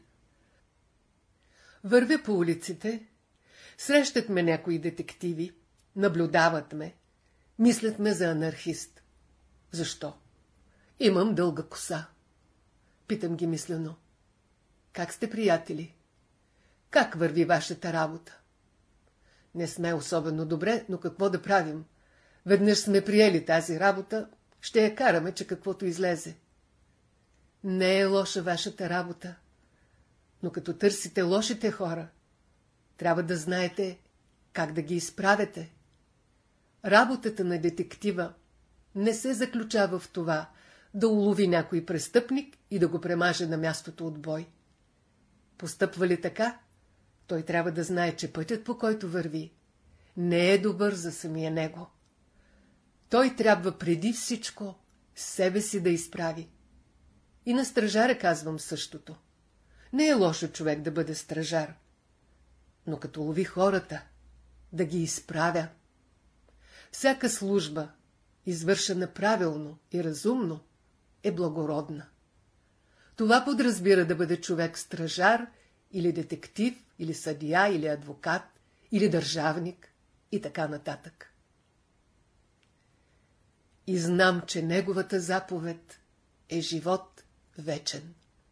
A: Вървя по улиците, срещат ме някои детективи, наблюдават ме, мислят ме за анархист. Защо? Имам дълга коса. Питам ги мислено. Как сте, приятели? Как върви вашата работа? Не сме особено добре, но какво да правим? Веднъж сме приели тази работа, ще я караме, че каквото излезе. Не е лоша вашата работа, но като търсите лошите хора, трябва да знаете как да ги изправите. Работата на детектива не се заключава в това да улови някой престъпник и да го премаже на мястото от бой. Постъпва ли така, той трябва да знае, че пътят, по който върви, не е добър за самия него. Той трябва преди всичко себе си да изправи. И на стражара казвам същото. Не е лошо човек да бъде стражар, но като лови хората, да ги изправя. Всяка служба, извършена правилно и разумно, е благородна. Това подразбира да бъде човек стражар, или детектив, или съдия, или адвокат, или държавник и така нататък. И знам, че неговата заповед е живот вечен.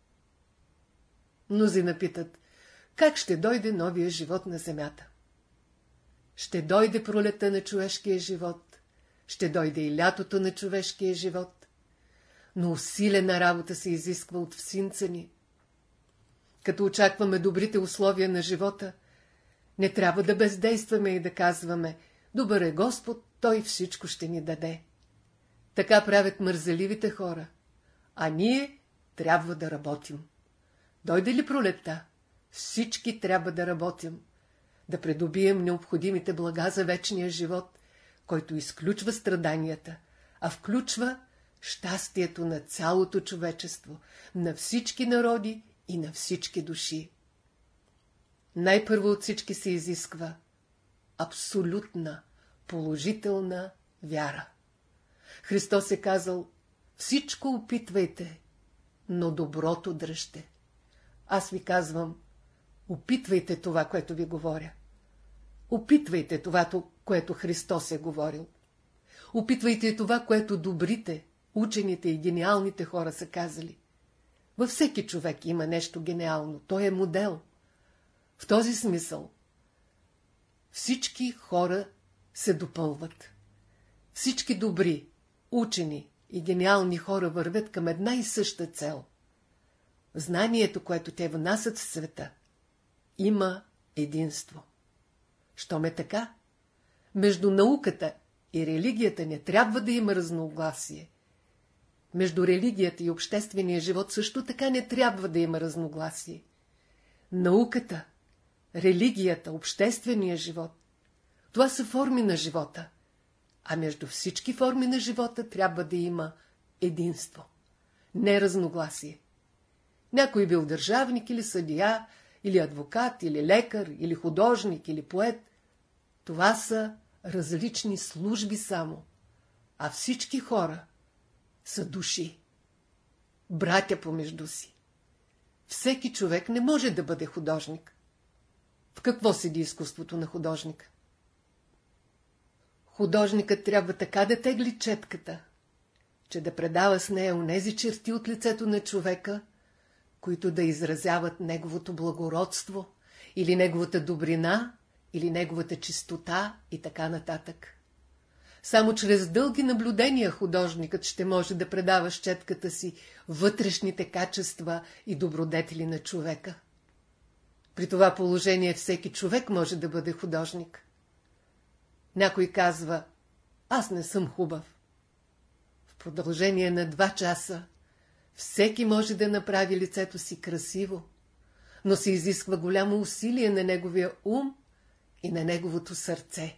A: Мнозина питат, как ще дойде новия живот на земята? Ще дойде пролета на човешкия живот, ще дойде и лятото на човешкия живот, но усилена работа се изисква от всинца ни. Като очакваме добрите условия на живота, не трябва да бездействаме и да казваме, добър е Господ, Той всичко ще ни даде. Така правят мързеливите хора, а ние трябва да работим. Дойде ли пролетта, всички трябва да работим, да придобием необходимите блага за вечния живот, който изключва страданията, а включва щастието на цялото човечество, на всички народи и на всички души. Най-първо от всички се изисква абсолютна, положителна вяра. Христос е казал, всичко опитвайте, но доброто дръжте. Аз ви казвам, опитвайте това, което ви говоря. Опитвайте това, което Христос е говорил. Опитвайте това, което добрите, учените и гениалните хора са казали. Във всеки човек има нещо гениално, той е модел. В този смисъл всички хора се допълват. Всички добри, учени и гениални хора вървят към една и съща цел. Знанието, което те внасят в света, има единство. Щом е така, между науката и религията не трябва да има разногласие. Между религията и обществения живот също така не трябва да има разногласие. Науката, религията, обществения живот – това са форми на живота, а между всички форми на живота трябва да има единство, не разногласие. Някой бил държавник или съдия, или адвокат, или лекар, или художник, или поет. Това са различни служби само, а всички хора са души, братя помежду си. Всеки човек не може да бъде художник. В какво седи изкуството на художника? Художникът трябва така да тегли четката, че да предава с нея онези черти от лицето на човека, които да изразяват неговото благородство, или неговата добрина, или неговата чистота и така нататък. Само чрез дълги наблюдения художникът ще може да предава с четката си вътрешните качества и добродетели на човека. При това положение всеки човек може да бъде художник. Някой казва, аз не съм хубав. В продължение на два часа всеки може да направи лицето си красиво, но се изисква голямо усилие на неговия ум и на неговото сърце.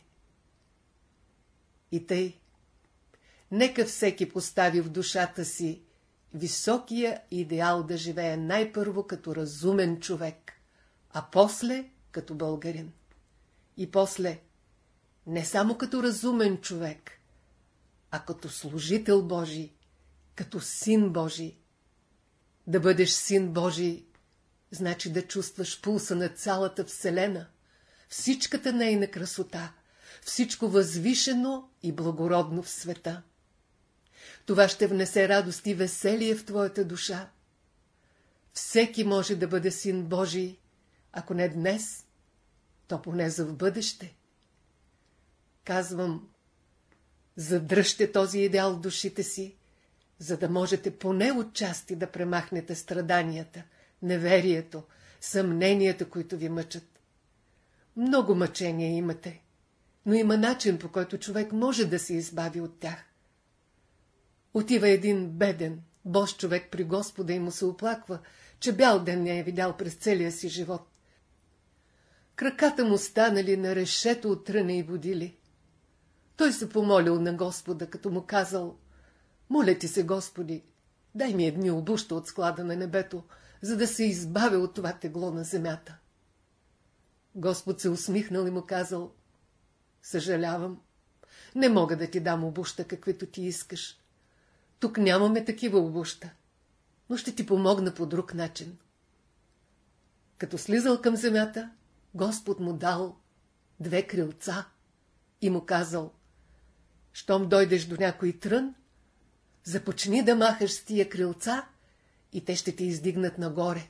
A: И тъй, нека всеки постави в душата си високия идеал да живее най-първо като разумен човек, а после като българин. И после не само като разумен човек, а като служител Божий, като син Божий. Да бъдеш син Божий, значи да чувстваш пулса на цялата вселена, всичката нейна красота, всичко възвишено и благородно в света. Това ще внесе радост и веселие в твоята душа. Всеки може да бъде син Божий, ако не днес, то поне за в бъдеще. Казвам, задръжте този идеал в душите си, за да можете поне отчасти да премахнете страданията, неверието, съмненията, които ви мъчат. Много мъчения имате, но има начин, по който човек може да се избави от тях. Отива един беден, бос човек при Господа и му се оплаква, че бял ден не е видял през целия си живот. Краката му станали на решето от тръна и водили. Той се помолил на Господа, като му казал: моля ти се, Господи, дай ми едни обуща от склада на небето, за да се избавя от това тегло на земята. Господ се усмихнал и му казал: съжалявам, не мога да ти дам обуща, каквито ти искаш. Тук нямаме такива обуща, но ще ти помогна по друг начин. Като слизал към земята, Господ му дал две крилца и му казал: щом дойдеш до някой трън, започни да махаш с тия крилца и те ще те издигнат нагоре.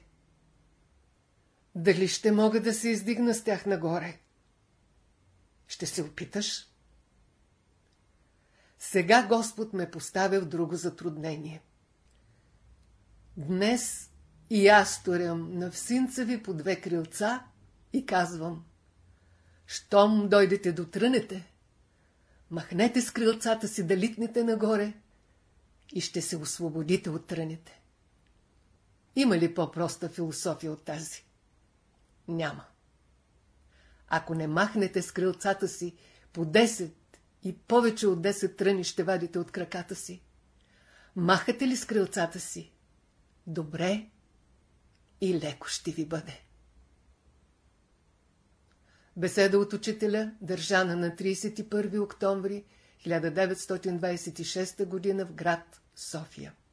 A: Дали ще мога да се издигна с тях нагоре? Ще се опиташ? Сега Господ ме поставя в друго затруднение. Днес и аз турям на всинца ви по две крилца и казвам: щом дойдете до трънете, махнете с крилцата си да литнете нагоре и ще се освободите от трънете. Има ли по-проста философия от тази? Няма. Ако не махнете с крилцата си по десет и повече от десет тръни ще вадите от краката си. Махате ли с крилцата си? Добре и леко ще ви бъде. Беседа от учителя, държана на тридесет и първи октомври хиляда деветстотин двадесет и шеста година в град София.